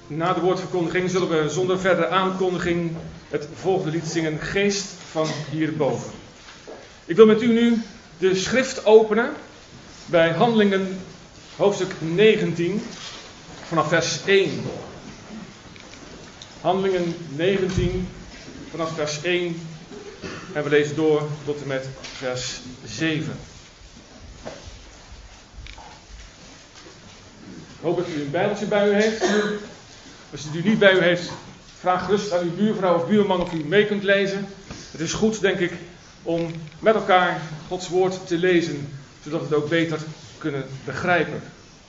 Na de woordverkondiging zullen we zonder verdere aankondiging het volgende lied zingen, Geest van hierboven. Ik wil met u nu de schrift openen bij Handelingen hoofdstuk 19 vanaf vers 1. Handelingen 19 vanaf vers 1 en we lezen door tot en met vers 7. Ik hoop dat u een bijbeltje bij u heeft. Als u die niet bij u heeft, vraag gerust aan uw buurvrouw of buurman of u mee kunt lezen. Het is goed, denk ik, om met elkaar Gods woord te lezen, zodat we het ook beter kunnen begrijpen.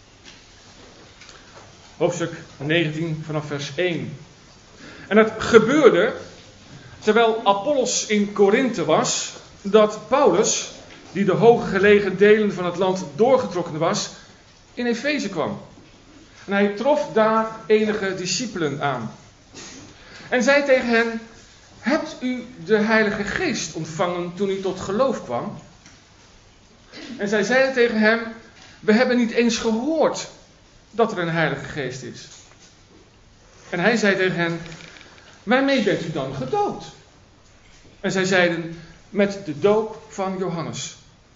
Hoofdstuk 19 vanaf vers 1. En het gebeurde, terwijl Apollos in Korinthe was, dat Paulus, die de hoge gelegen delen van het land doorgetrokken was, in Efeze kwam. En hij trof daar enige discipelen aan. En zei tegen hen: hebt u de Heilige Geest ontvangen toen u tot geloof kwam? En zij zeiden tegen hem: we hebben niet eens gehoord dat er een Heilige Geest is. En hij zei tegen hen: waarmee bent u dan gedoopt? En zij zeiden: met de doop van Johannes.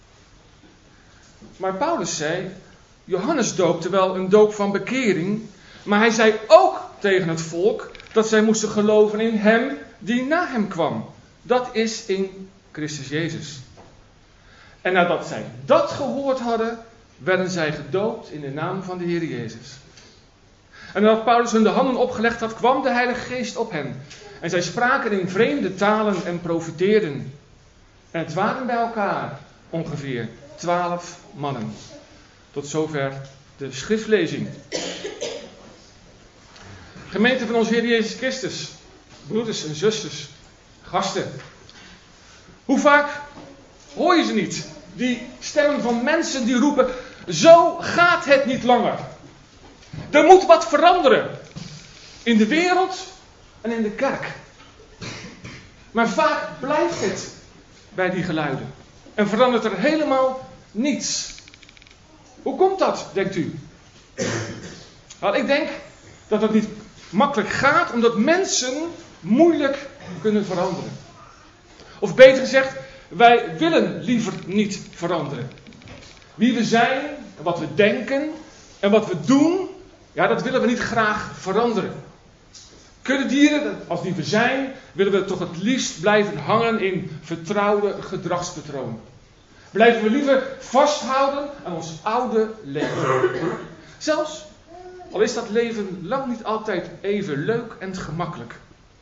Maar Paulus zei: Johannes doopte wel een doop van bekering, maar hij zei ook tegen het volk dat zij moesten geloven in hem die na hem kwam. Dat is in Christus Jezus. En nadat zij dat gehoord hadden, werden zij gedoopt in de naam van de Heer Jezus. En nadat Paulus hun de handen opgelegd had, kwam de Heilige Geest op hen. En zij spraken in vreemde talen en profeteerden. En het waren bij elkaar ongeveer 12 mannen. Tot zover de schriftlezing. Gemeente van onze Heer Jezus Christus, broeders en zusters, gasten. Hoe vaak hoor je ze niet? Die stemmen van mensen die roepen: zo gaat het niet langer. Er moet wat veranderen. In de wereld en in de kerk. Maar vaak blijft het bij die geluiden. En verandert er helemaal niets. Hoe komt dat, denkt u? Wel, ik denk dat het niet makkelijk gaat, omdat mensen moeilijk kunnen veranderen. Of beter gezegd, wij willen liever niet veranderen. Wie we zijn, en wat we denken en wat we doen, ja, dat willen we niet graag veranderen. Kuddedieren, als die we zijn, willen we toch het liefst blijven hangen in vertrouwde gedragspatronen. Blijven we liever vasthouden aan ons oude leven. Zelfs al is dat leven lang niet altijd even leuk en gemakkelijk.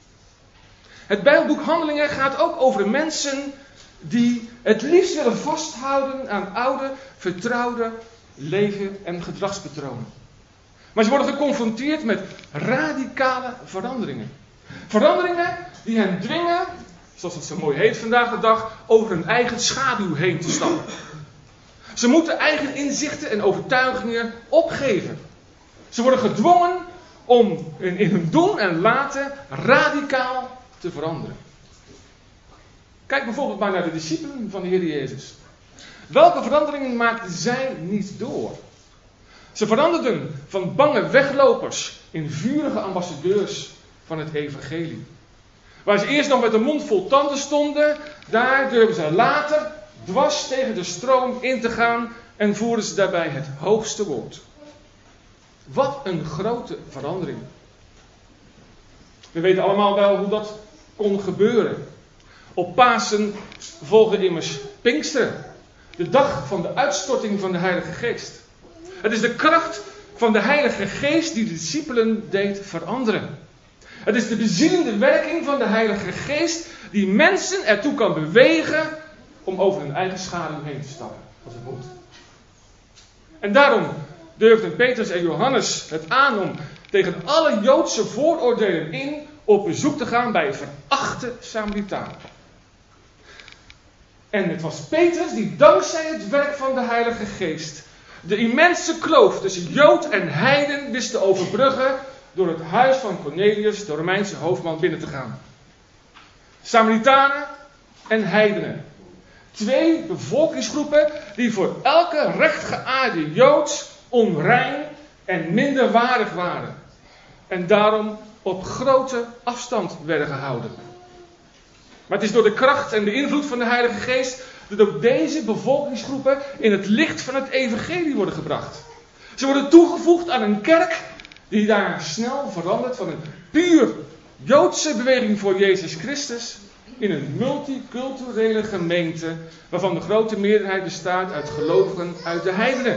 Het Bijbelboek Handelingen gaat ook over mensen die het liefst willen vasthouden aan oude, vertrouwde leven en gedragspatronen. Maar ze worden geconfronteerd met radicale veranderingen. Veranderingen die hen dwingen, zoals het zo mooi heet vandaag de dag, over hun eigen schaduw heen te stappen. Ze moeten eigen inzichten en overtuigingen opgeven. Ze worden gedwongen om in hun doen en laten radicaal te veranderen. Kijk bijvoorbeeld maar naar de discipelen van de Heer Jezus. Welke veranderingen maakten zij niet door? Ze veranderden van bange weglopers in vurige ambassadeurs van het evangelie. Waar ze eerst nog met een mond vol tanden stonden, daar durven ze later dwars tegen de stroom in te gaan en voeren ze daarbij het hoogste woord. Wat een grote verandering. We weten allemaal wel hoe dat kon gebeuren. Op Pasen volgde immers Pinksteren, de dag van de uitstorting van de Heilige Geest. Het is de kracht van de Heilige Geest die de discipelen deed veranderen. Het is de bezielende werking van de Heilige Geest die mensen ertoe kan bewegen om over hun eigen schaduw heen te stappen, als het moet. En daarom durfden Petrus en Johannes het aan om tegen alle Joodse vooroordelen in op bezoek te gaan bij verachte Samaritanen. En het was Petrus die dankzij het werk van de Heilige Geest de immense kloof tussen Jood en heiden wist te overbruggen door het huis van Cornelius, de Romeinse hoofdman, binnen te gaan. Samaritanen en heidenen. 2 bevolkingsgroepen die voor elke rechtgeaarde Jood onrein en minderwaardig waren. en daarom op grote afstand werden gehouden. Maar het is door de kracht en de invloed van de Heilige Geest dat ook deze bevolkingsgroepen in het licht van het evangelie worden gebracht. Ze worden toegevoegd aan een kerk die daar snel verandert van een puur Joodse beweging voor Jezus Christus in een multiculturele gemeente waarvan de grote meerderheid bestaat uit gelovigen uit de heidenen.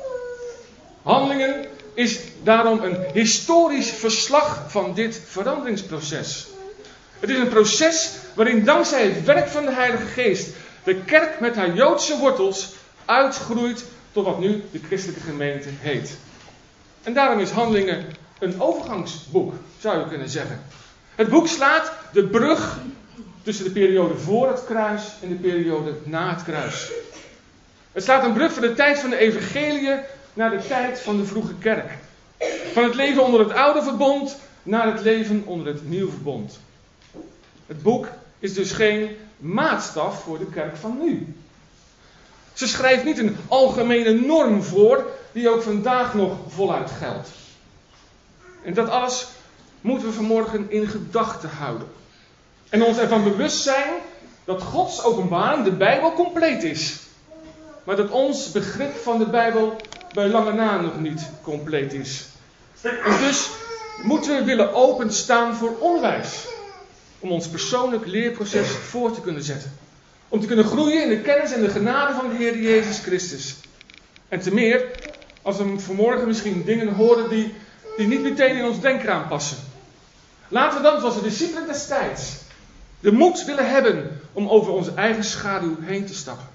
Handelingen is daarom een historisch verslag van dit veranderingsproces. Het is een proces waarin dankzij het werk van de Heilige Geest de kerk met haar Joodse wortels uitgroeit tot wat nu de christelijke gemeente heet. En daarom is Handelingen een overgangsboek, zou je kunnen zeggen. Het boek slaat de brug tussen de periode voor het kruis en de periode na het kruis. Het slaat een brug van de tijd van de evangeliën naar de tijd van de vroege kerk. Van het leven onder het oude verbond naar het leven onder het nieuwe verbond. Het boek is dus geen maatstaf voor de kerk van nu. Ze schrijft niet een algemene norm voor die ook vandaag nog voluit geldt. En dat alles moeten we vanmorgen in gedachten houden. En ons ervan bewust zijn dat Gods openbaring, de Bijbel, compleet is. Maar dat ons begrip van de Bijbel bij lange na nog niet compleet is. En dus moeten we willen openstaan voor onderwijs. Om ons persoonlijk leerproces voor te kunnen zetten. Om te kunnen groeien in de kennis en de genade van de Heer Jezus Christus. En te meer als we vanmorgen misschien dingen horen die niet meteen in ons denkraam passen. Laten we dan, zoals de discipelen destijds, de moed willen hebben om over onze eigen schaduw heen te stappen.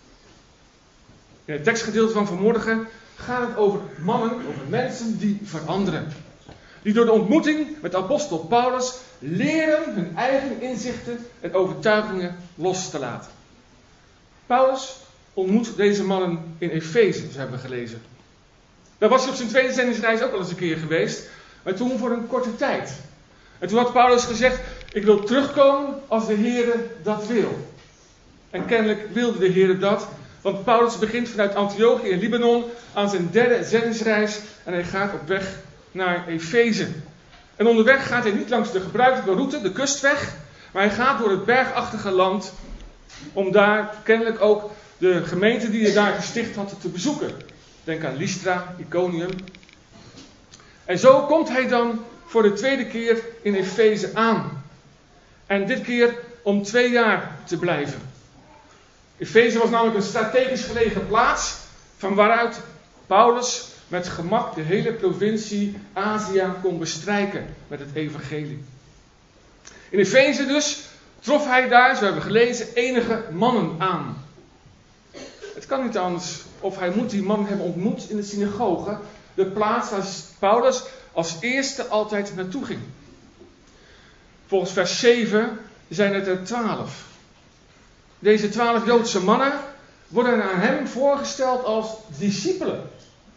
In het tekstgedeelte van vanmorgen gaat het over mannen, over mensen die veranderen. Die door de ontmoeting met apostel Paulus leren hun eigen inzichten en overtuigingen los te laten. Paulus ontmoet deze mannen in Efeze, zo hebben we gelezen. Daar was hij op zijn tweede zendingsreis ook al eens een keer geweest, maar toen voor een korte tijd. En toen had Paulus gezegd, ik wil terugkomen als de Heere dat wil. En kennelijk wilde de Heere dat, want Paulus begint vanuit Antiochië in Libanon aan zijn derde zendingsreis en hij gaat op weg naar Efeze. En onderweg gaat hij niet langs de gebruikelijke route, de kustweg, maar hij gaat door het bergachtige land om daar kennelijk ook de gemeente die hij daar gesticht had te bezoeken. Denk aan Lystra, Iconium. En zo komt hij dan voor de tweede keer in Efeze aan. En dit keer om 2 jaar te blijven. Efeze was namelijk een strategisch gelegen plaats van waaruit Paulus met gemak de hele provincie Azië kon bestrijken met het evangelie. In Efeze dus trof hij daar, zo hebben we gelezen, enige mannen aan. Het kan niet anders of hij moet die mannen hebben ontmoet in de synagoge, de plaats waar Paulus als eerste altijd naartoe ging. Volgens vers 7 zijn het er 12. Deze 12 Joodse mannen worden aan hem voorgesteld als discipelen.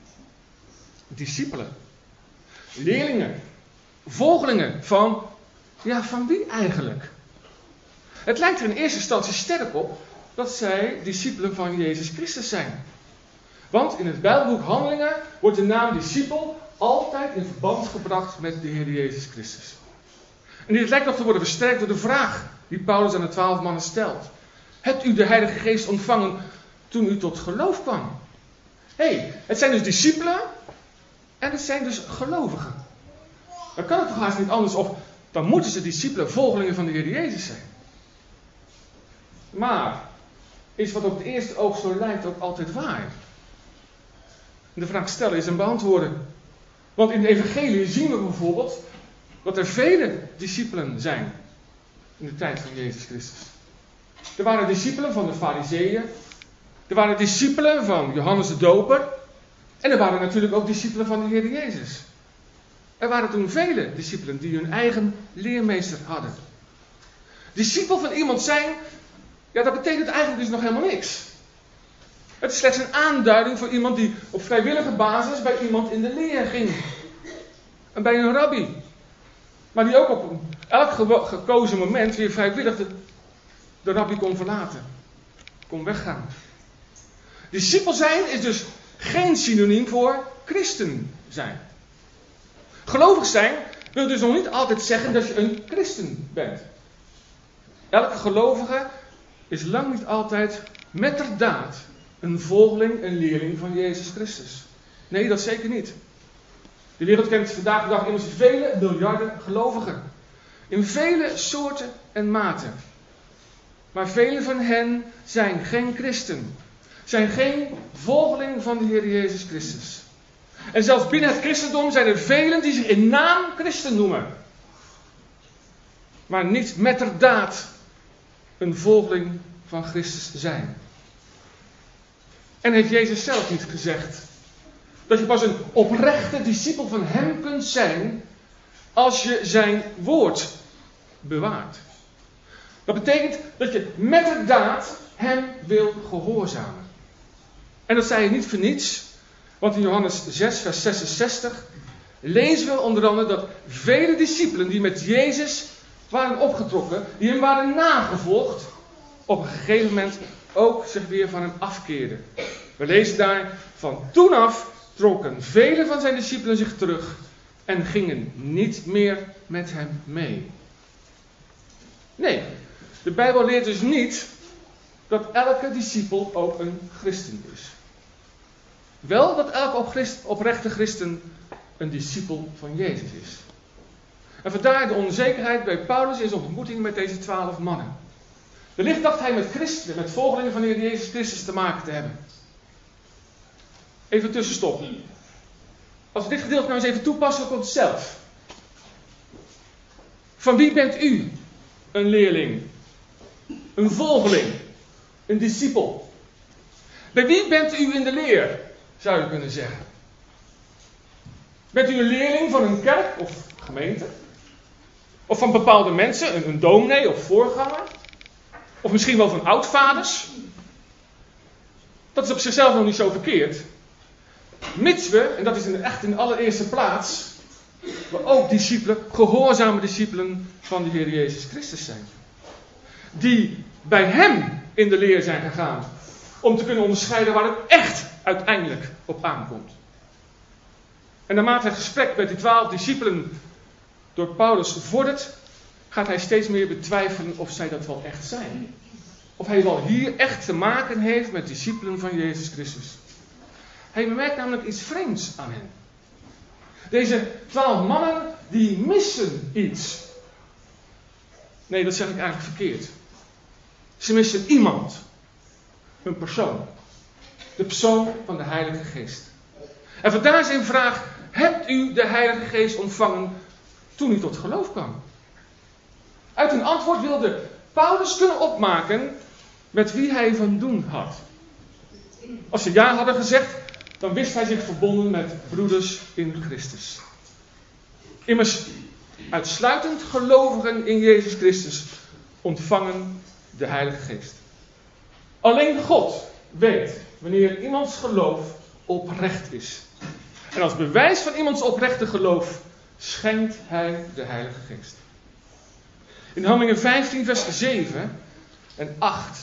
Discipelen. Leerlingen. Volgelingen van wie eigenlijk? Het lijkt er in eerste instantie sterk op dat zij discipelen van Jezus Christus zijn. Want in het Bijbelboek Handelingen wordt de naam discipel altijd in verband gebracht met de Heer Jezus Christus. En dit lijkt nog te worden versterkt door de vraag die Paulus aan de 12 mannen stelt. Hebt u de Heilige Geest ontvangen toen u tot geloof kwam? Het zijn dus discipelen en het zijn dus gelovigen. Dan kan het toch haast niet anders of dan moeten ze discipelen, volgelingen van de Heer Jezus zijn. Maar is wat op het eerste oog zo lijkt ook altijd waar? De vraag stellen is een beantwoorden. Want in de evangelie zien we bijvoorbeeld dat er vele discipelen zijn in de tijd van Jezus Christus. Er waren discipelen van de Farizeeën. Er waren discipelen van Johannes de Doper. En er waren natuurlijk ook discipelen van de Heer Jezus. Er waren toen vele discipelen die hun eigen leermeester hadden. Discipel van iemand zijn, dat betekent eigenlijk dus nog helemaal niks. Het is slechts een aanduiding voor iemand die op vrijwillige basis bij iemand in de leer ging. En bij een rabbi. Maar die ook op elk gekozen moment weer vrijwillig de rabbi kon verlaten. Kon weggaan. Discipel zijn is dus geen synoniem voor christen zijn. Gelovig zijn wil dus nog niet altijd zeggen dat je een christen bent. Elke gelovige is lang niet altijd metterdaad een volgeling, een leerling van Jezus Christus. Nee, dat zeker niet. De wereld kent vandaag de dag immers vele miljarden gelovigen. In vele soorten en maten. Maar velen van hen zijn geen christen. Zijn geen volgeling van de Heer Jezus Christus. En zelfs binnen het christendom zijn er velen die zich in naam christen noemen. Maar niet metterdaad een volgeling van Christus zijn. En heeft Jezus zelf niet gezegd dat je pas een oprechte discipel van hem kunt zijn als je zijn woord bewaart. Dat betekent dat je metterdaad hem wil gehoorzamen. En dat zei je niet voor niets, want in Johannes 6 vers 66 lezen we onder andere dat vele discipelen die met Jezus waren opgetrokken, die hem waren nagevolgd, op een gegeven moment ook zich weer van hem afkeerden. We lezen daar, van toen af trokken vele van zijn discipelen zich terug en gingen niet meer met hem mee. Nee, de Bijbel leert dus niet dat elke discipel ook een christen is. Wel dat elke oprechte christen een discipel van Jezus is. En vandaar de onzekerheid bij Paulus in zijn ontmoeting met deze 12 mannen. Wellicht dacht hij met christenen, met volgelingen van de Heer Jezus Christus te maken te hebben. Even tussenstop. Als we dit gedeelte nou eens even toepassen op onszelf. Van wie bent u een leerling? Een volgeling? Een discipel? Bij wie bent u in de leer, zou je kunnen zeggen? Bent u een leerling van een kerk of gemeente? Of van bepaalde mensen, een dominee of voorganger? Of misschien wel van oudvaders? Dat is op zichzelf nog niet zo verkeerd. Mits we, en dat is echt in de allereerste plaats, we ook discipelen, gehoorzame discipelen van de Heer Jezus Christus zijn. Die bij hem in de leer zijn gegaan. Om te kunnen onderscheiden waar het echt uiteindelijk op aankomt. En naarmate het gesprek met die 12 discipelen door Paulus vordert, gaat hij steeds meer betwijfelen of zij dat wel echt zijn. Of hij wel hier echt te maken heeft met discipelen van Jezus Christus. Hij bemerkt namelijk iets vreemds aan hen. Deze 12 mannen, die missen iets. Nee, dat zeg ik eigenlijk verkeerd. Ze missen iemand. Een persoon. De persoon van de Heilige Geest. En vandaar zijn vraag: hebt u de Heilige Geest ontvangen toen u tot geloof kwam? Uit hun antwoord wilde Paulus kunnen opmaken met wie hij van doen had. Als ze ja hadden gezegd, dan wist hij zich verbonden met broeders in Christus. Immers, uitsluitend gelovigen in Jezus Christus ontvangen de Heilige Geest. Alleen God weet wanneer iemands geloof oprecht is. En als bewijs van iemands oprechte geloof schenkt hij de Heilige Geest. In Handelingen 15 vers 7 en 8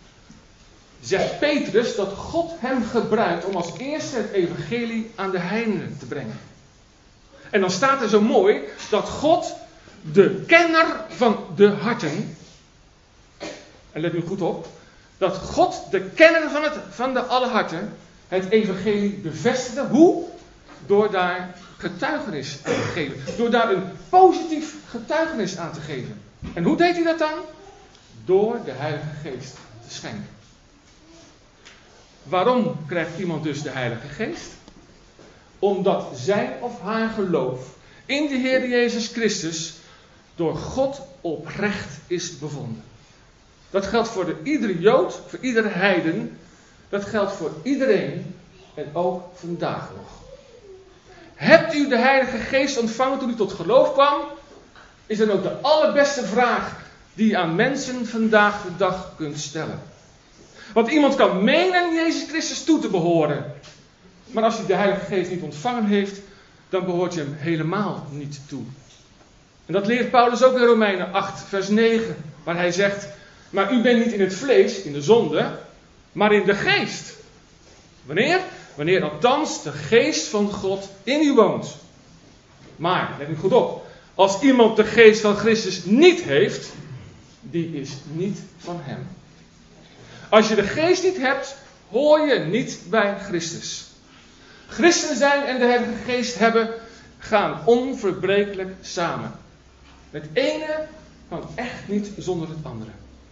zegt Petrus dat God hem gebruikt om als eerste het evangelie aan de heidenen te brengen. En dan staat er zo mooi dat God, de kenner van de harten, en let nu goed op, dat God, de kenner van de alle harten, het evangelie bevestigde. Hoe? Door daar getuigenis aan te geven. Door daar een positief getuigenis aan te geven. En hoe deed hij dat dan? Door de Heilige Geest te schenken. Waarom krijgt iemand dus de Heilige Geest? Omdat zijn of haar geloof in de Heer Jezus Christus door God oprecht is bevonden. Dat geldt voor iedere Jood, voor iedere heiden. Dat geldt voor iedereen en ook vandaag nog. Hebt u de Heilige Geest ontvangen toen u tot geloof kwam? Is dan ook de allerbeste vraag die je aan mensen vandaag de dag kunt stellen. Want iemand kan menen Jezus Christus toe te behoren. Maar als hij de Heilige Geest niet ontvangen heeft, dan behoort hij hem helemaal niet toe. En dat leert Paulus ook in Romeinen 8 vers 9. Waar hij zegt: maar u bent niet in het vlees, in de zonde, maar in de geest. Wanneer? Wanneer althans de geest van God in u woont. Maar, let nu goed op. Als iemand de geest van Christus niet heeft, die is niet van hem. Als je de geest niet hebt, hoor je niet bij Christus. Christen zijn en de Heilige Geest hebben gaan onverbrekelijk samen. Het ene kan echt niet zonder het andere.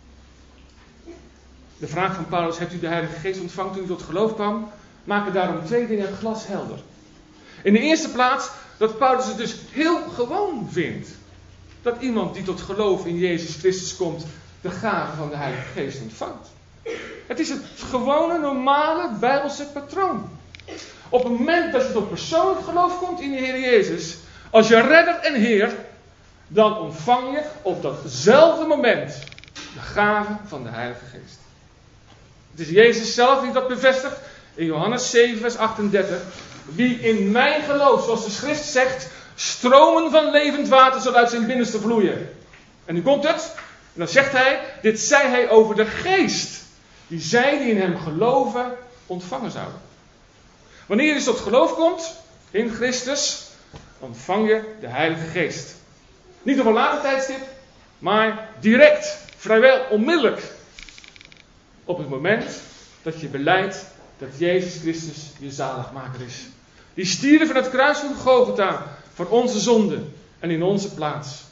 De vraag van Paulus, hebt u de Heilige Geest ontvangen toen u tot geloof kwam? Maken daarom 2 dingen glashelder. In de eerste plaats dat Paulus het dus heel gewoon vindt. Dat iemand die tot geloof in Jezus Christus komt, de gave van de Heilige Geest ontvangt. Het is het gewone, normale, Bijbelse patroon. Op het moment dat je tot persoonlijk geloof komt in de Heer Jezus, als je redder en Heer, dan ontvang je op datzelfde moment de gave van de Heilige Geest. Het is Jezus zelf die dat bevestigt in Johannes 7, vers 38. Wie in mij gelooft, zoals de schrift zegt, stromen van levend water zullen uit zijn binnenste vloeien. En nu komt het, en dan zegt hij, dit zei hij over de Geest, die zij die in hem geloven ontvangen zouden. Wanneer je dus tot geloof komt in Christus, ontvang je de Heilige Geest. Niet op een later tijdstip, maar direct, vrijwel, onmiddellijk. Op het moment dat je belijdt dat Jezus Christus je zaligmaker is. Die stierf van het kruis van Golgotha voor onze zonden en in onze plaats.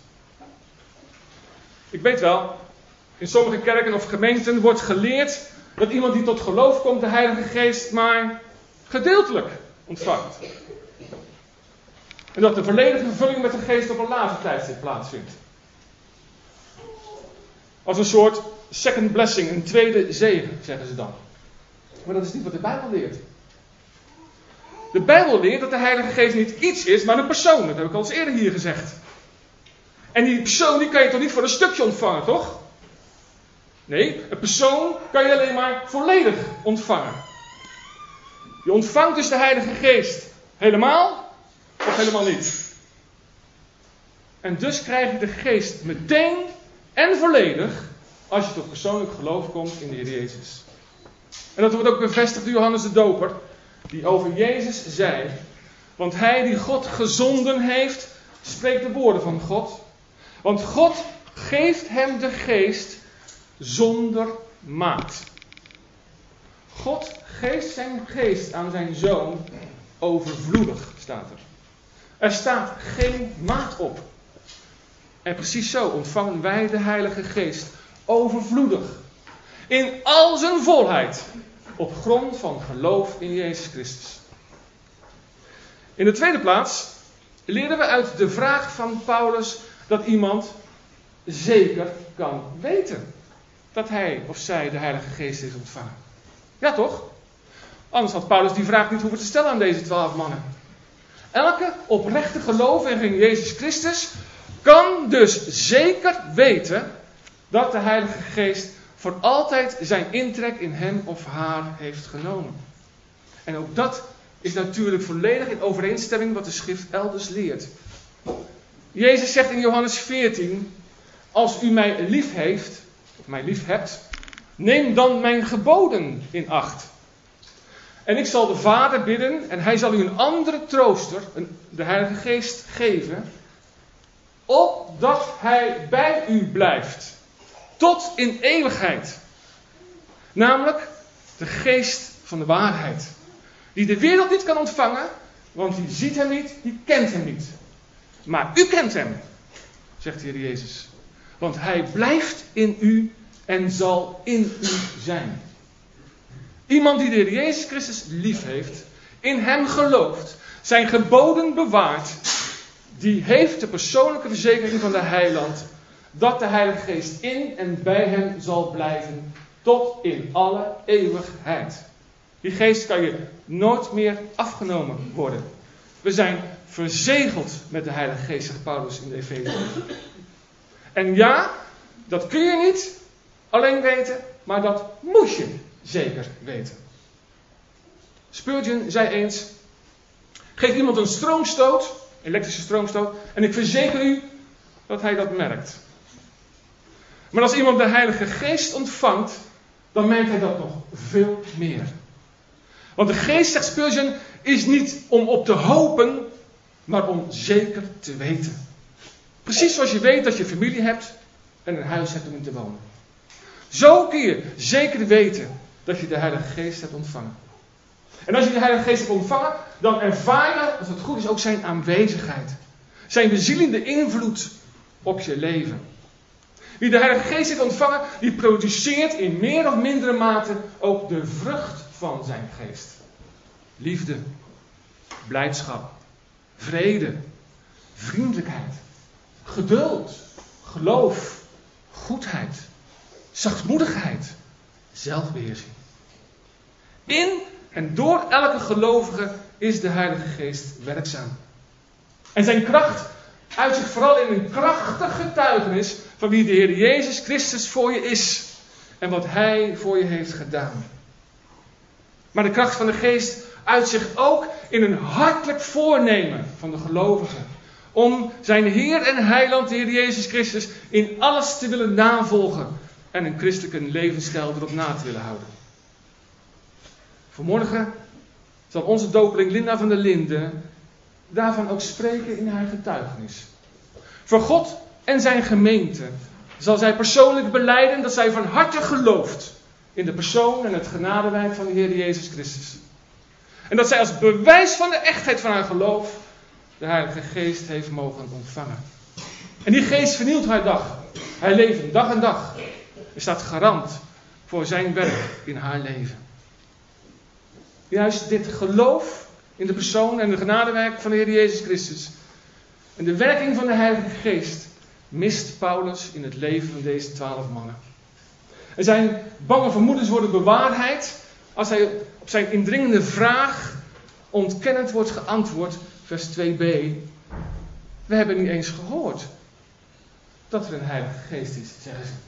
Ik weet wel, in sommige kerken of gemeenten wordt geleerd dat iemand die tot geloof komt de Heilige Geest maar gedeeltelijk ontvangt. En dat de volledige vervulling met de Geest op een later tijdstip plaatsvindt. Als een soort second blessing, een tweede zegen, zeggen ze dan. Maar dat is niet wat de Bijbel leert. De Bijbel leert dat de Heilige Geest niet iets is, maar een persoon. Dat heb ik al eens eerder hier gezegd. En die persoon die kan je toch niet voor een stukje ontvangen, toch? Nee, een persoon kan je alleen maar volledig ontvangen. Je ontvangt dus de Heilige Geest helemaal of helemaal niet. En dus krijg je de Geest meteen en volledig als je tot persoonlijk geloof komt in de Heer Jezus. En dat wordt ook bevestigd door Johannes de Doper, die over Jezus zei, want hij die God gezonden heeft, spreekt de woorden van God. Want God geeft hem de Geest zonder maat. God geeft zijn Geest aan zijn Zoon overvloedig, staat er. Er staat geen maat op. En precies zo ontvangen wij de Heilige Geest overvloedig. In al zijn volheid. Op grond van geloof in Jezus Christus. In de tweede plaats leren we uit de vraag van Paulus dat iemand zeker kan weten dat hij of zij de Heilige Geest is ontvangen. Ja toch? Anders had Paulus die vraag niet hoeven te stellen aan deze 12 mannen. Elke oprechte gelover in Jezus Christus kan dus zeker weten dat de Heilige Geest voor altijd zijn intrek in hem of haar heeft genomen. En ook dat is natuurlijk volledig in overeenstemming wat de schrift elders leert. Jezus zegt in Johannes 14, als u mij lief heeft, of mij lief hebt, neem dan mijn geboden in acht. En ik zal de Vader bidden en hij zal u een andere trooster, de Heilige Geest, geven, opdat hij bij u blijft. Tot in eeuwigheid. Namelijk de Geest van de waarheid. Die de wereld niet kan ontvangen, want die ziet hem niet, die kent hem niet. Maar u kent hem, zegt de Heer Jezus. Want hij blijft in u en zal in u zijn. Iemand die de Heer Jezus Christus lief heeft, in hem gelooft, zijn geboden bewaart, die heeft de persoonlijke verzekering van de Heiland, dat de Heilige Geest in en bij hem zal blijven tot in alle eeuwigheid. Die geest kan je nooit meer afgenomen worden. We zijn verzegeld met de Heilige Geest, zegt Paulus in de Efezebrief. En ja, dat kun je niet alleen weten, maar dat moet je zeker weten. Spurgeon zei eens, geef iemand een stroomstoot, elektrische stroomstoot, en ik verzeker u dat hij dat merkt. Maar als iemand de Heilige Geest ontvangt, dan merkt hij dat nog veel meer. Want de Geest, zegt Spurgeon, is niet om op te hopen, maar om zeker te weten. Precies zoals je weet dat je familie hebt en een huis hebt om in te wonen. Zo kun je zeker weten dat je de Heilige Geest hebt ontvangen. En als je de Heilige Geest hebt ontvangen, dan ervaar je, als het goed is, ook zijn aanwezigheid. Zijn bezielende invloed op je leven. Wie de Heilige Geest heeft ontvangen, die produceert in meer of mindere mate ook de vrucht van zijn geest. Liefde, blijdschap, vrede, vriendelijkheid, geduld, geloof, goedheid, zachtmoedigheid, zelfbeheersing. In en door elke gelovige is de Heilige Geest werkzaam. En zijn kracht uit zich vooral in een krachtig getuigenis van wie de Heer Jezus Christus voor je is en wat Hij voor je heeft gedaan. Maar de kracht van de Geest uit zich ook in een hartelijk voornemen van de gelovige om zijn Heer en Heiland, de Heer Jezus Christus, in alles te willen navolgen en een christelijke levensstijl erop na te willen houden. Vanmorgen zal onze dopeling Linda van der Linden daarvan ook spreken in haar getuigenis. Voor God en zijn gemeente zal zij persoonlijk belijden dat zij van harte gelooft in de persoon en het genadewerk van de Heer Jezus Christus. En dat zij als bewijs van de echtheid van haar geloof de Heilige Geest heeft mogen ontvangen. En die Geest vernieuwt haar dag. Haar leven, dag en dag. Er staat garant voor zijn werk in haar leven. Juist dit geloof in de persoon en de genadewerk van de Heer Jezus Christus en de werking van de Heilige Geest mist Paulus in het leven van deze 12 mannen. En zijn bange vermoedens worden bewaarheid als hij op zijn indringende vraag ontkennend wordt geantwoord, vers 2b. We hebben niet eens gehoord dat er een Heilige Geest is, zeggen ze.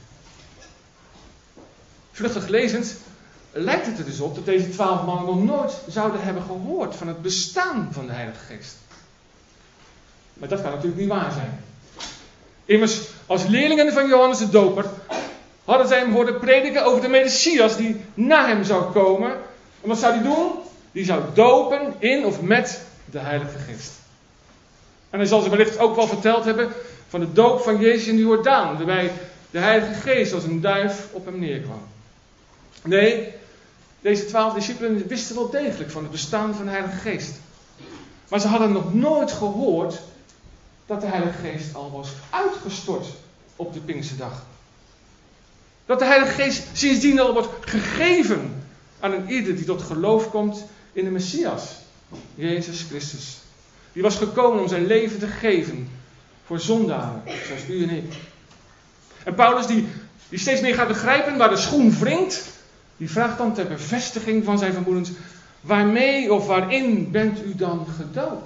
Vluchtig lezend lijkt het er dus op dat deze 12 mannen nog nooit zouden hebben gehoord van het bestaan van de Heilige Geest. Maar dat kan natuurlijk niet waar zijn. Immers, als leerlingen van Johannes de Doper hadden zij hem horen prediken over de Messias die na hem zou komen. En wat zou hij doen? Die zou dopen in of met de Heilige Geest. En hij zal ze wellicht ook wel verteld hebben van de doop van Jezus in de Jordaan, waarbij de Heilige Geest als een duif op hem neerkwam. Nee, deze 12 discipelen wisten wel degelijk van het bestaan van de Heilige Geest. Maar ze hadden nog nooit gehoord dat de Heilige Geest al was uitgestort op de Pinksterdag. Dat de Heilige Geest sindsdien al wordt gegeven aan een ieder die tot geloof komt in de Messias, Jezus Christus. Die was gekomen om zijn leven te geven voor zondaren, zoals u en ik. En Paulus, die steeds meer gaat begrijpen waar de schoen wringt, die vraagt dan ter bevestiging van zijn vermoedens: waarmee of waarin bent u dan gedoopt?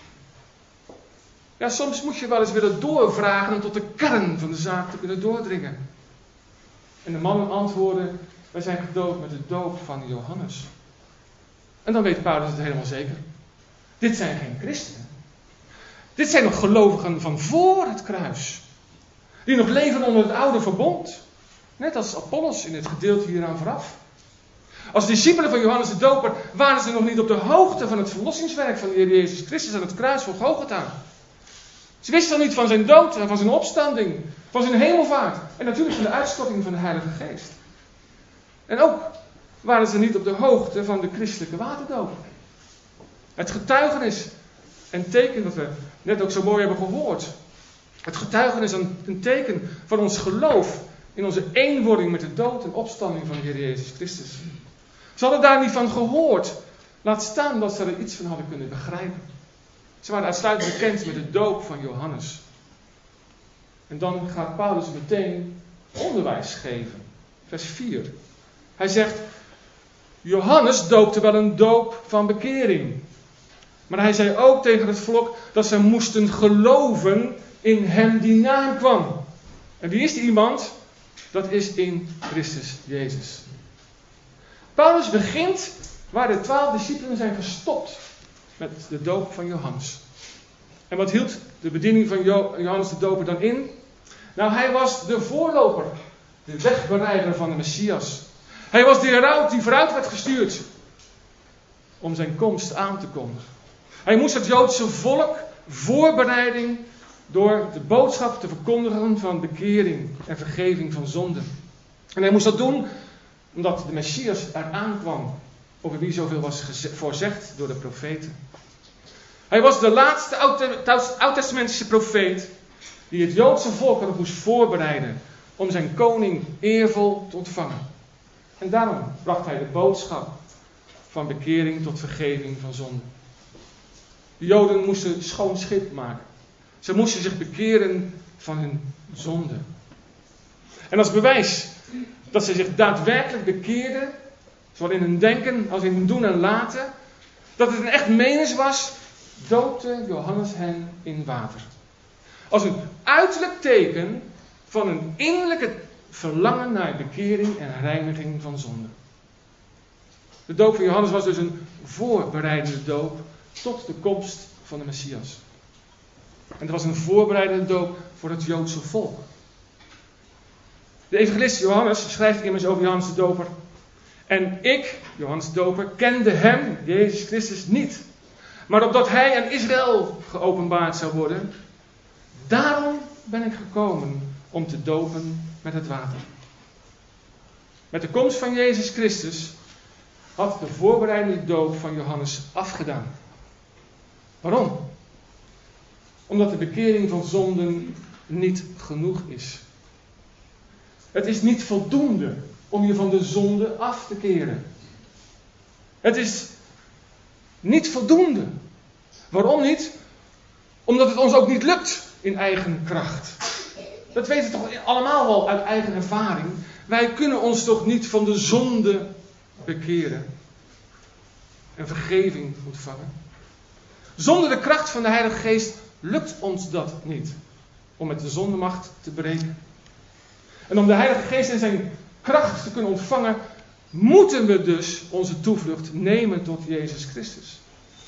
Ja, soms moet je wel eens willen doorvragen om tot de kern van de zaak te kunnen doordringen. En de mannen antwoorden: wij zijn gedoopt met de doop van Johannes. En dan weet Paulus het helemaal zeker. Dit zijn geen christenen. Dit zijn nog gelovigen van voor het kruis. Die nog leven onder het oude verbond. Net als Apollos in het gedeelte hieraan vooraf. Als discipelen van Johannes de Doper waren ze nog niet op de hoogte van het verlossingswerk van de Heer Jezus Christus aan het kruis van Golgotha. Ze wisten nog niet van zijn dood en van zijn opstanding, van zijn hemelvaart en natuurlijk van de uitstorting van de Heilige Geest. En ook waren ze niet op de hoogte van de christelijke waterdoop. Het getuigenis en teken dat we net ook zo mooi hebben gehoord. Het getuigenis en een teken van ons geloof in onze eenwording met de dood en opstanding van de Heer Jezus Christus. Ze hadden daar niet van gehoord. Laat staan dat ze er iets van hadden kunnen begrijpen. Ze waren uitsluitend bekend met de doop van Johannes. En dan gaat Paulus meteen onderwijs geven. Vers 4. Hij zegt: Johannes doopte wel een doop van bekering. Maar hij zei ook tegen het volk dat ze moesten geloven in hem die na hem kwam. En wie is die iemand? Dat is in Christus Jezus. Paulus begint waar de 12 discipelen zijn gestopt met de doop van Johannes. En wat hield de bediening van Johannes de Doper dan in? Nou, hij was de voorloper, de wegbereider van de Messias. Hij was de heraut die vooruit werd gestuurd om zijn komst aan te kondigen. Hij moest het Joodse volk voorbereiding door de boodschap te verkondigen van bekering en vergeving van zonden. En hij moest dat doen omdat de Messias eraan kwam, over wie zoveel was voorzegd door de profeten. Hij was de laatste oud-testamentische profeet die het Joodse volk erop moest voorbereiden om zijn koning eervol te ontvangen. En daarom bracht hij de boodschap van bekering tot vergeving van zonde. De Joden moesten schoon schip maken. Ze moesten zich bekeren van hun zonde. En als bewijs dat ze zich daadwerkelijk bekeerden, zowel in hun denken als in hun doen en laten, dat het een echt menens was, doopte Johannes hen in water. Als een uiterlijk teken van een innerlijke verlangen naar bekering en reiniging van zonde. De doop van Johannes was dus een voorbereidende doop tot de komst van de Messias. En het was een voorbereidende doop voor het Joodse volk. De evangelist Johannes schrijft immers over Johannes de Doper. En ik, Johannes de Doper, kende hem, Jezus Christus, niet. Maar opdat hij aan Israël geopenbaard zou worden, daarom ben ik gekomen om te dopen met het water. Met de komst van Jezus Christus had de voorbereidende doop van Johannes afgedaan. Waarom? Omdat de bekering van zonden niet genoeg is. Het is niet voldoende om je van de zonde af te keren. Het is niet voldoende. Waarom niet? Omdat het ons ook niet lukt in eigen kracht. Dat weten we toch allemaal wel uit eigen ervaring. Wij kunnen ons toch niet van de zonde bekeren en vergeving ontvangen. Zonder de kracht van de Heilige Geest lukt ons dat niet om met de zondemacht te breken. En om de Heilige Geest en zijn kracht te kunnen ontvangen, moeten we dus onze toevlucht nemen tot Jezus Christus.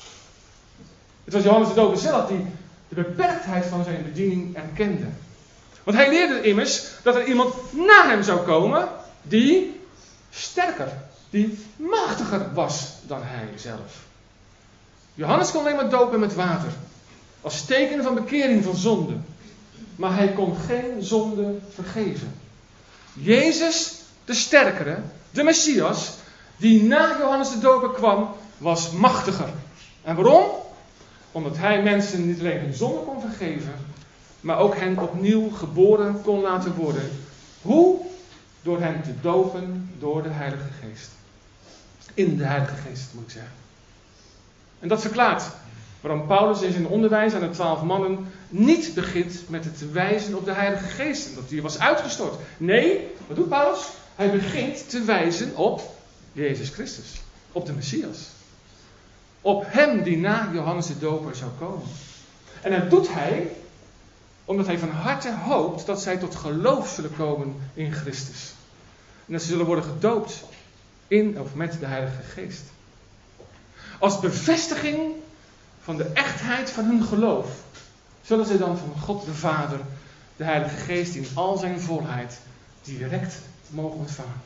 Het was Johannes de Doper zelf die de beperktheid van zijn bediening erkende. Want hij leerde immers dat er iemand na hem zou komen die sterker, die machtiger was dan hij zelf. Johannes kon alleen maar dopen met water, als teken van bekering van zonde. Maar hij kon geen zonde vergeven. Jezus, de sterkere, de Messias, die na Johannes de Doper kwam, was machtiger. En waarom? Omdat hij mensen niet alleen hun zonde kon vergeven, maar ook hen opnieuw geboren kon laten worden. Hoe? Door hen te dopen door de Heilige Geest. In de Heilige Geest, moet ik zeggen. En dat verklaart waarom Paulus in zijn onderwijs aan de 12 mannen niet begint met het wijzen op de Heilige Geest. En dat die was uitgestort. Nee, wat doet Paulus? Hij begint te wijzen op Jezus Christus. Op de Messias. Op hem die na Johannes de Doper zou komen. En dat doet hij omdat hij van harte hoopt dat zij tot geloof zullen komen in Christus. En dat ze zullen worden gedoopt in of met de Heilige Geest. Als bevestiging van de echtheid van hun geloof zullen ze dan van God de Vader de Heilige Geest in al zijn volheid direct mogen ontvangen.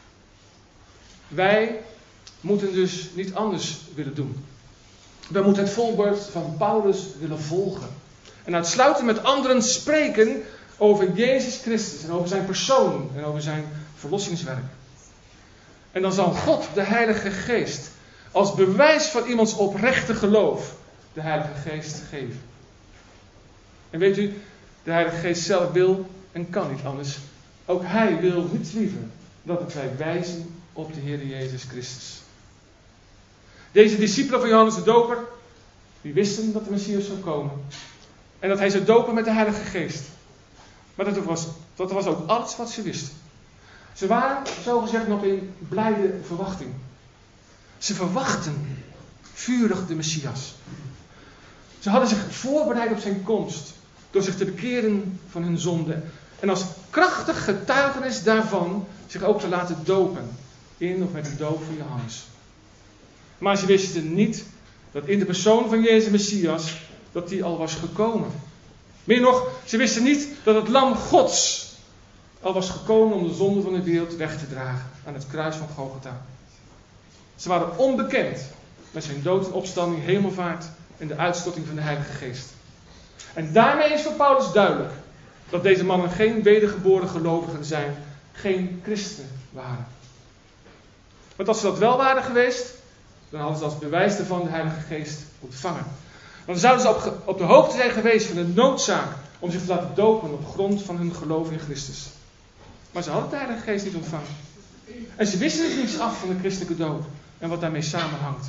Wij moeten dus niet anders willen doen. Wij moeten het voorbeeld van Paulus willen volgen. En uitsluitend met anderen spreken over Jezus Christus en over zijn persoon en over zijn verlossingswerk. En dan zal God de Heilige Geest als bewijs van iemands oprechte geloof de Heilige Geest geven. En weet u, de Heilige Geest zelf wil en kan niet anders. Ook hij wil niets liever dan dat wij wijzen op de Heer Jezus Christus. Deze discipelen van Johannes de Doper, die wisten dat de Messias zou komen. En dat hij zou dopen met de Heilige Geest. Maar dat was ook alles wat ze wisten. Ze waren, zogezegd, nog in blijde verwachting. Ze verwachten vurig de Messias. Ze hadden zich voorbereid op zijn komst. Door zich te bekeren van hun zonde. En als krachtig getuigenis daarvan zich ook te laten dopen. In of met de doop van Johannes. Maar ze wisten niet dat in de persoon van Jezus Messias, dat die al was gekomen. Meer nog, ze wisten niet dat het lam Gods al was gekomen om de zonde van de wereld weg te dragen aan het kruis van Golgotha. Ze waren onbekend met zijn dood en opstanding, hemelvaart en de uitstorting van de Heilige Geest. En daarmee is voor Paulus duidelijk dat deze mannen geen wedergeboren gelovigen zijn, geen christenen waren. Want als ze dat wel waren geweest, dan hadden ze als bewijs daarvan de Heilige Geest ontvangen. Dan zouden ze op de hoogte zijn geweest van de noodzaak om zich te laten dopen op grond van hun geloof in Christus. Maar ze hadden de Heilige Geest niet ontvangen. En ze wisten dus niets af van de christelijke doop en wat daarmee samenhangt.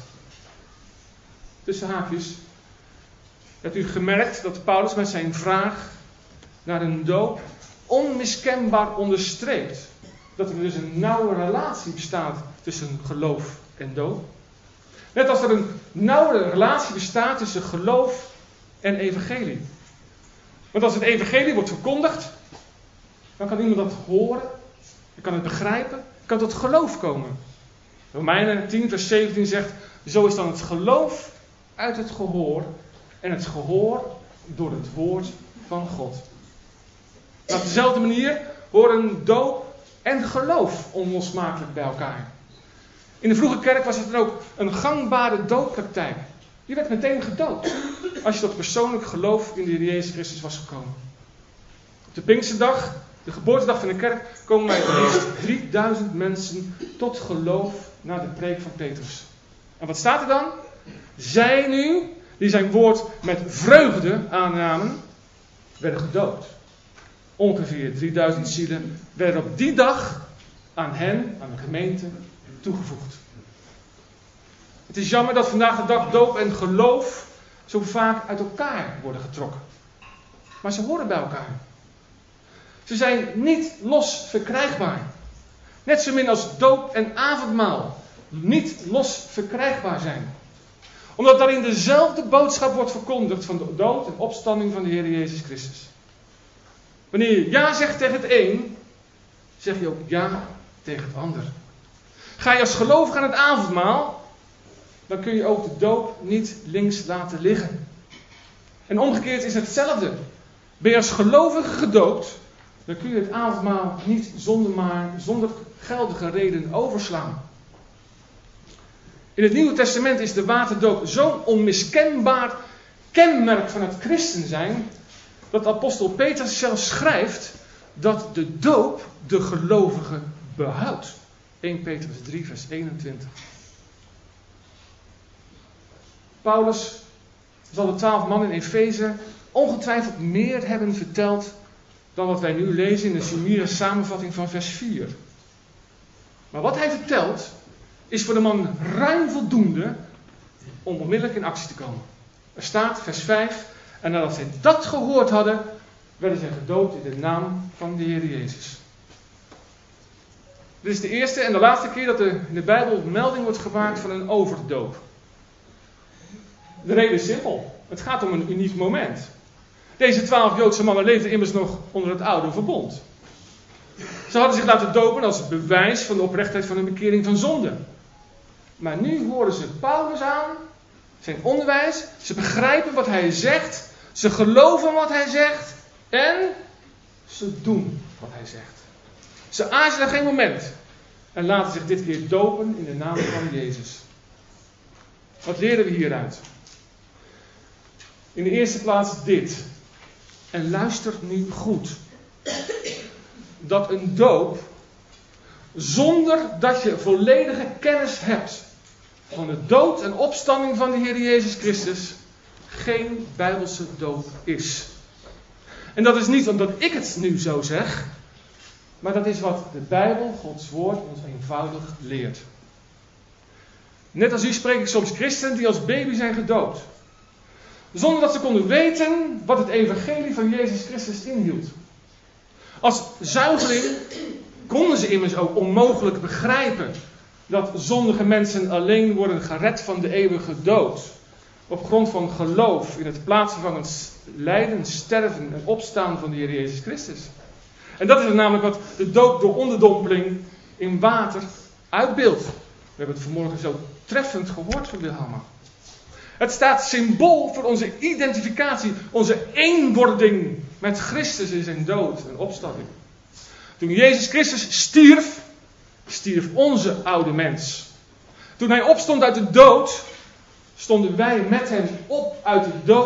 Tussen haakjes. Hebt u gemerkt dat Paulus met zijn vraag naar een doop onmiskenbaar onderstreept dat er dus een nauwe relatie bestaat tussen geloof en doop? Net als er een nauwe relatie bestaat tussen geloof en evangelie. Want als het evangelie wordt verkondigd, dan kan iemand dat horen, dan kan het begrijpen, kan tot geloof komen. Romeinen 10 vers 17 zegt, zo is dan het geloof uit het gehoor en het gehoor door het woord van God. Op dezelfde manier horen doop en geloof onlosmakelijk bij elkaar. In de vroege kerk was het dan ook een gangbare dooppraktijk. Je werd meteen gedoopt als je tot persoonlijk geloof in de Heer Jezus Christus was gekomen. Op de Pinksterdag, de geboortedag van de kerk, komen bij het eerst 3000 mensen tot geloof na de preek van Petrus. En wat staat er dan? Zij nu, die zijn woord met vreugde aannamen, werden gedoopt. Ongeveer 3000 zielen werden op die dag aan hen, aan de gemeente, toegevoegd. Het is jammer dat vandaag de dag doop en geloof zo vaak uit elkaar worden getrokken. Maar ze horen bij elkaar. Ze zijn niet los verkrijgbaar. Net zo min als doop en avondmaal niet los verkrijgbaar zijn. Omdat daarin dezelfde boodschap wordt verkondigd van de dood en opstanding van de Heer Jezus Christus. Wanneer je ja zegt tegen het een, zeg je ook ja tegen het ander. Ga je als gelovige aan het avondmaal, dan kun je ook de doop niet links laten liggen. En omgekeerd is het hetzelfde. Ben je als gelovige gedoopt, dan kun je het avondmaal niet zonder geldige reden overslaan. In het Nieuwe Testament is de waterdoop zo'n onmiskenbaar kenmerk van het christen zijn, dat apostel Petrus zelfs schrijft dat de doop de gelovige behoudt. 1 Petrus 3 vers 21. Paulus zal de 12 mannen in Efeze ongetwijfeld meer hebben verteld dan wat wij nu lezen in de Sumira samenvatting van vers 4. Maar wat hij vertelt is voor de man ruim voldoende om onmiddellijk in actie te komen. Er staat vers 5, en nadat zij dat gehoord hadden, werden zij gedoopt in de naam van de Heer Jezus. Dit is de eerste en de laatste keer dat er in de Bijbel melding wordt gemaakt van een overdoop. De reden is simpel. Het gaat om een uniek moment. Deze 12 Joodse mannen leefden immers nog onder het oude verbond. Ze hadden zich laten dopen als bewijs van de oprechtheid van hun bekering van zonde. Maar nu horen ze Paulus aan, zijn onderwijs, ze begrijpen wat hij zegt, ze geloven wat hij zegt en ze doen wat hij zegt. Ze aarzelen geen moment en laten zich dit keer dopen in de naam van Jezus. Wat leren we hieruit? In de eerste plaats dit. En luister nu goed. Dat een doop, zonder dat je volledige kennis hebt van de dood en opstanding van de Heer Jezus Christus, geen Bijbelse doop is. En dat is niet omdat ik het nu zo zeg, maar dat is wat de Bijbel, Gods woord, ons eenvoudig leert. Net als u spreek ik soms christenen die als baby zijn gedoopt. Zonder dat ze konden weten wat het evangelie van Jezus Christus inhield. Als zuigeling konden ze immers ook onmogelijk begrijpen dat zondige mensen alleen worden gered van de eeuwige dood. Op grond van geloof in het plaatsvervangend lijden, sterven en opstaan van de Heer Jezus Christus. En dat is namelijk wat de doop door onderdompeling in water uitbeeldt. We hebben het vanmorgen zo treffend gehoord van Wilhelma. Het staat symbool voor onze identificatie, onze eenwording met Christus in zijn dood en opstanding. Toen Jezus Christus stierf onze oude mens. Toen hij opstond uit de dood, stonden wij met hem op uit de dood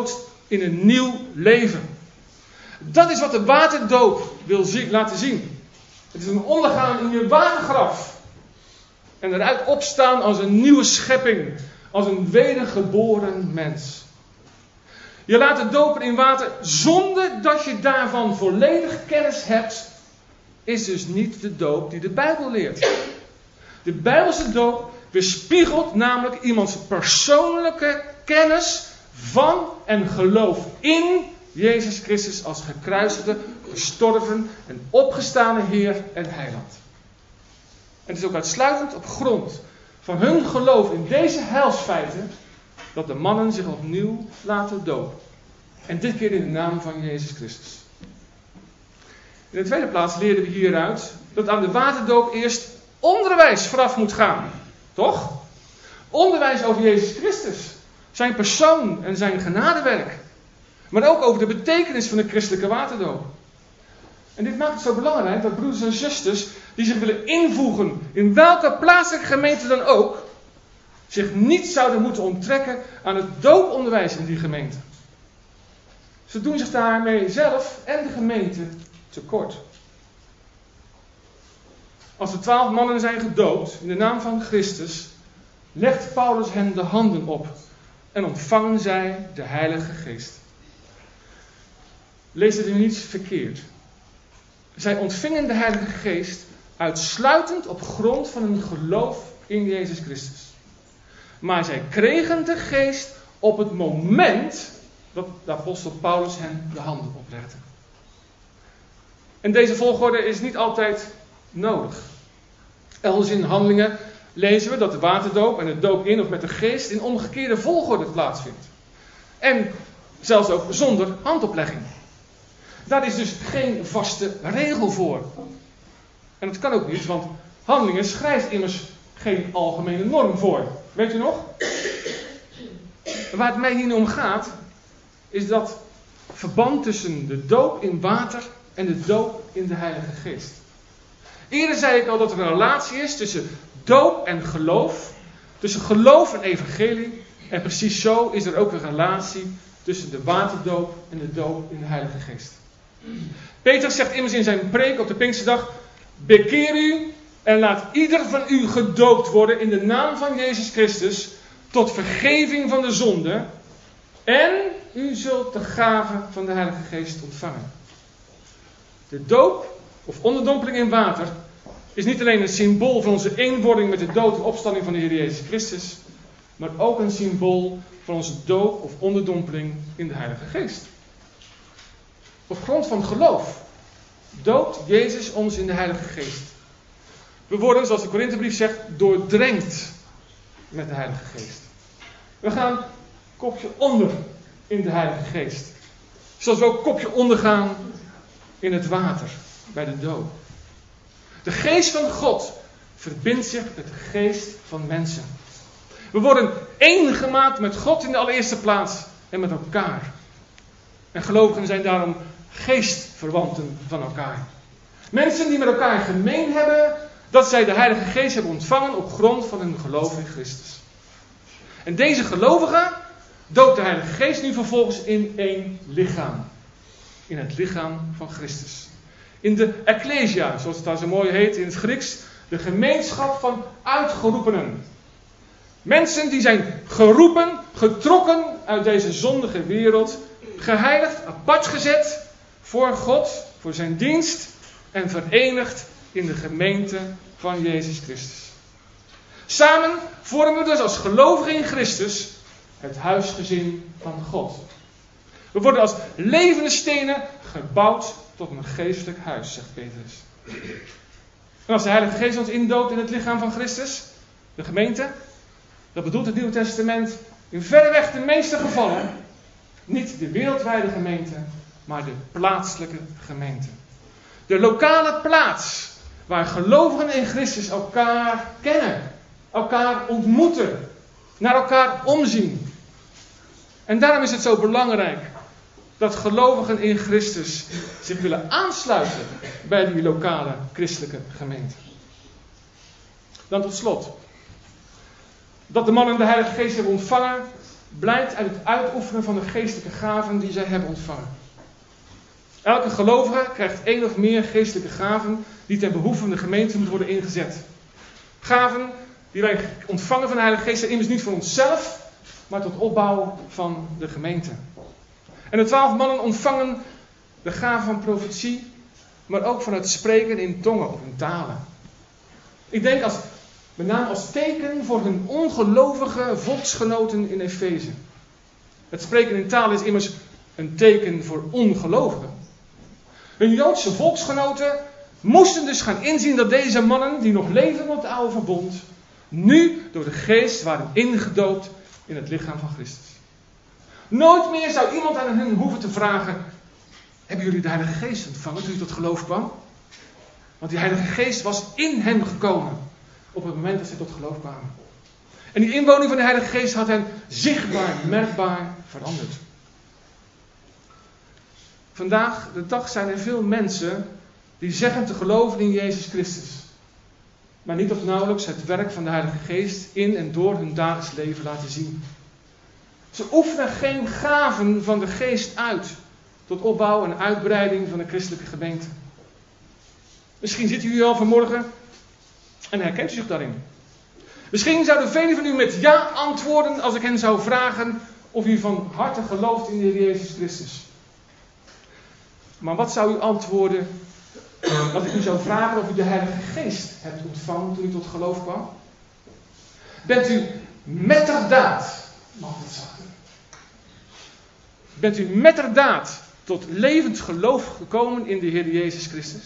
in een nieuw leven. Dat is wat de waterdoop wil laten zien. Het is een ondergaan in je watergraf. En eruit opstaan als een nieuwe schepping. Als een wedergeboren mens. Je laat het dopen in water zonder dat je daarvan volledig kennis hebt. Is dus niet de doop die de Bijbel leert. De Bijbelse doop weerspiegelt namelijk iemands persoonlijke kennis van en geloof in Jezus Christus als gekruisigde, gestorven en opgestane Heer en Heiland. En het is ook uitsluitend op grond van hun geloof in deze heilsfeiten dat de mannen zich opnieuw laten dopen. En dit keer in de naam van Jezus Christus. In de tweede plaats leren we hieruit dat aan de waterdoop eerst onderwijs vooraf moet gaan. Toch? Onderwijs over Jezus Christus. Zijn persoon en zijn genadewerk. Maar ook over de betekenis van de christelijke waterdoop. En dit maakt het zo belangrijk dat broeders en zusters die zich willen invoegen in welke plaatselijke gemeente dan ook, zich niet zouden moeten onttrekken aan het dooponderwijs in die gemeente. Ze doen zich daarmee zelf en de gemeente tekort. Als de 12 mannen zijn gedoopt in de naam van Christus, legt Paulus hen de handen op en ontvangen zij de Heilige Geest. Lees het nu niet verkeerd. Zij ontvingen de Heilige Geest uitsluitend op grond van hun geloof in Jezus Christus. Maar zij kregen de Geest op het moment dat de apostel Paulus hen de handen oplegde. En deze volgorde is niet altijd nodig. Elders in Handelingen lezen we dat de waterdoop en de doop in of met de Geest in omgekeerde volgorde plaatsvindt. En zelfs ook zonder handoplegging. Daar is dus geen vaste regel voor. En dat kan ook niet, want Handelingen schrijft immers geen algemene norm voor. Weet u nog? Waar het mij hier om gaat, is dat verband tussen de doop in water en de doop in de Heilige Geest. Eerder zei ik al dat er een relatie is tussen doop en geloof. Tussen geloof en evangelie. En precies zo is er ook een relatie tussen de waterdoop en de doop in de Heilige Geest. Petrus zegt immers in zijn preek op de Pinksterdag: bekeer u en laat ieder van u gedoopt worden in de naam van Jezus Christus tot vergeving van de zonde. En u zult de gave van de Heilige Geest ontvangen. De doop of onderdompeling in water is niet alleen een symbool van onze eenwording met de dood en opstanding van de Heer Jezus Christus, maar ook een symbool van onze doop of onderdompeling in de Heilige Geest. Op grond van geloof doopt Jezus ons in de Heilige Geest. We worden, zoals de Korinthebrief zegt, doordrenkt met de Heilige Geest. We gaan kopje onder in de Heilige Geest. Zoals we ook kopje onder gaan in het water bij de doop. De geest van God verbindt zich met de geest van mensen. We worden één gemaakt met God in de allereerste plaats en met elkaar. En gelovigen zijn daarom geestverwanten van elkaar. Mensen die met elkaar gemeen hebben dat zij de Heilige Geest hebben ontvangen op grond van hun geloof in Christus. En deze gelovigen doopt de Heilige Geest nu vervolgens in één lichaam. In het lichaam van Christus. In de Ecclesia, zoals het daar zo mooi heet in het Grieks, de gemeenschap van uitgeroepenen. Mensen die zijn geroepen, getrokken uit deze zondige wereld, geheiligd, apart gezet voor God, voor zijn dienst en verenigd in de gemeente van Jezus Christus. Samen vormen we dus als gelovigen in Christus het huisgezin van God. We worden als levende stenen gebouwd tot een geestelijk huis, zegt Petrus. En als de Heilige Geest ons indoopt in het lichaam van Christus, de gemeente, dat bedoelt het Nieuwe Testament in verreweg de meeste gevallen niet de wereldwijde gemeente, maar de plaatselijke gemeente. De lokale plaats waar gelovigen in Christus elkaar kennen, elkaar ontmoeten, naar elkaar omzien. En daarom is het zo belangrijk dat gelovigen in Christus zich willen aansluiten bij die lokale christelijke gemeente. Dan tot slot. Dat de mannen de Heilige Geest hebben ontvangen, blijkt uit het uitoefenen van de geestelijke gaven die zij hebben ontvangen. Elke gelovige krijgt 1 of meer geestelijke gaven die ten behoeve van de gemeente moeten worden ingezet. Gaven die wij ontvangen van de Heilige Geest zijn immers niet voor onszelf, maar tot opbouw van de gemeente. En de 12 mannen ontvangen de gave van profetie, maar ook van het spreken in tongen of in talen. Ik denk met name als teken voor hun ongelovige volksgenoten in Efeze. Het spreken in talen is immers een teken voor ongelovigen. Hun Joodse volksgenoten moesten dus gaan inzien dat deze mannen, die nog leefden op het oude verbond, nu door de geest waren ingedoopt in het lichaam van Christus. Nooit meer zou iemand aan hen hoeven te vragen: hebben jullie de Heilige Geest ontvangen toen u tot geloof kwam? Want die Heilige Geest was in hen gekomen op het moment dat ze tot geloof kwamen. En die inwoning van de Heilige Geest had hen zichtbaar, merkbaar veranderd. Vandaag de dag zijn er veel mensen die zeggen te geloven in Jezus Christus, maar niet of nauwelijks het werk van de Heilige Geest in en door hun dagelijks leven laten zien. Ze oefenen geen gaven van de Geest uit tot opbouw en uitbreiding van de christelijke gemeente. Misschien zit u hier al vanmorgen en herkent u zich daarin. Misschien zouden velen van u met ja antwoorden als ik hen zou vragen of u van harte gelooft in de Heer Jezus Christus. Maar wat zou u antwoorden als ik u zou vragen of u de Heilige Geest hebt ontvangen toen u tot geloof kwam? Bent u metterdaad, bent u metterdaad tot levend geloof gekomen in de Heer Jezus Christus?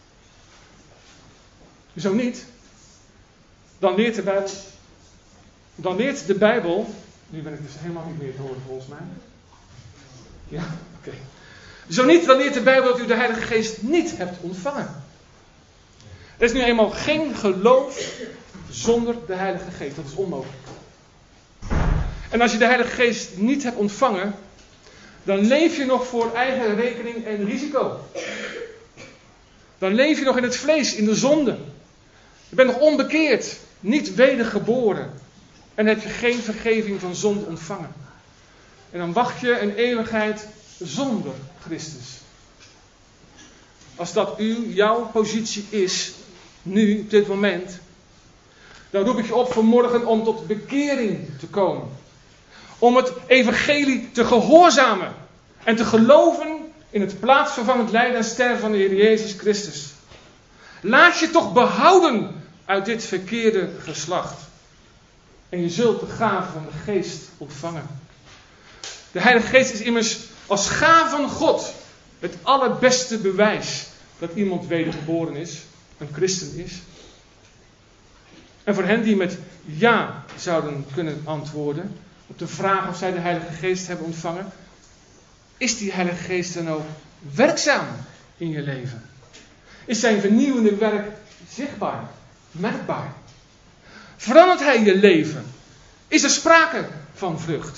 Zo niet, dan leert de Bijbel, nu ben ik dus helemaal niet meer te horen volgens mij. Ja, oké. Zo niet, dan leert de Bijbel dat u de Heilige Geest niet hebt ontvangen. Er is nu eenmaal geen geloof zonder de Heilige Geest. Dat is onmogelijk. En als je de Heilige Geest niet hebt ontvangen, dan leef je nog voor eigen rekening en risico. Dan leef je nog in het vlees, in de zonde. Je bent nog onbekeerd, niet wedergeboren. En heb je geen vergeving van zonde ontvangen. En dan wacht je een eeuwigheid zonder Christus. Als dat jouw positie is, nu, op dit moment, dan roep ik je op vanmorgen om tot bekering te komen. Om het evangelie te gehoorzamen. En te geloven in het plaatsvervangend lijden en sterven van de Heer Jezus Christus. Laat je toch behouden uit dit verkeerde geslacht. En je zult de gave van de Geest ontvangen. De Heilige Geest is immers als gave van God het allerbeste bewijs dat iemand wedergeboren is, een christen is. En voor hen die met ja zouden kunnen antwoorden op de vraag of zij de Heilige Geest hebben ontvangen, is die Heilige Geest dan ook werkzaam in je leven? Is zijn vernieuwende werk zichtbaar, merkbaar? Verandert hij je leven? Is er sprake van vrucht?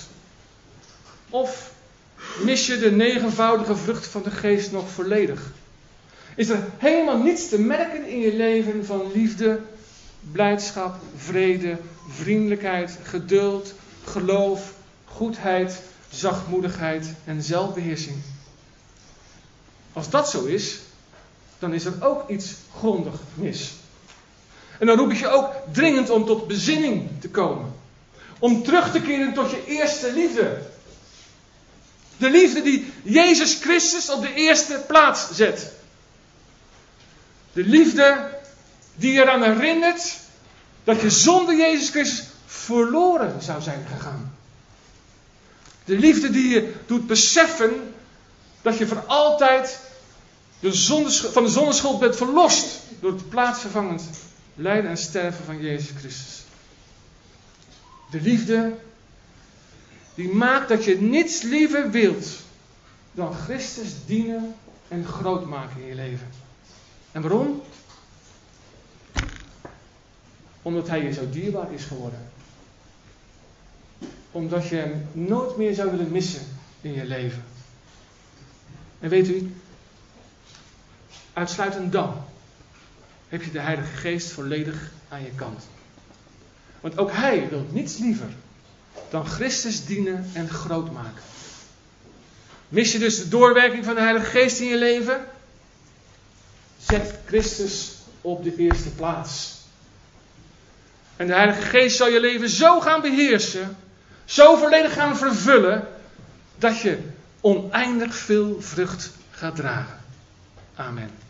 Of mis je de 9voudige vrucht van de Geest nog volledig? Is er helemaal niets te merken in je leven van liefde, blijdschap, vrede, vriendelijkheid, geduld, geloof, goedheid, zachtmoedigheid en zelfbeheersing? Als dat zo is, dan is er ook iets grondig mis. En dan roep ik je ook dringend om tot bezinning te komen. Om terug te keren tot je eerste liefde. De liefde die Jezus Christus op de eerste plaats zet. De liefde die eraan herinnert dat je zonder Jezus Christus verloren zou zijn gegaan. De liefde die je doet beseffen dat je voor altijd van de zondeschuld bent verlost door het plaatsvervangend lijden en sterven van Jezus Christus. De liefde die maakt dat je niets liever wilt dan Christus dienen en groot maken in je leven. En waarom? Omdat hij je zo dierbaar is geworden. Omdat je hem nooit meer zou willen missen in je leven. En weet u, uitsluitend dan heb je de Heilige Geest volledig aan je kant. Want ook hij wil niets liever dan Christus dienen en groot maken. Mis je dus de doorwerking van de Heilige Geest in je leven? Zet Christus op de eerste plaats. En de Heilige Geest zal je leven zo gaan beheersen, zo volledig gaan vervullen, dat je oneindig veel vrucht gaat dragen. Amen.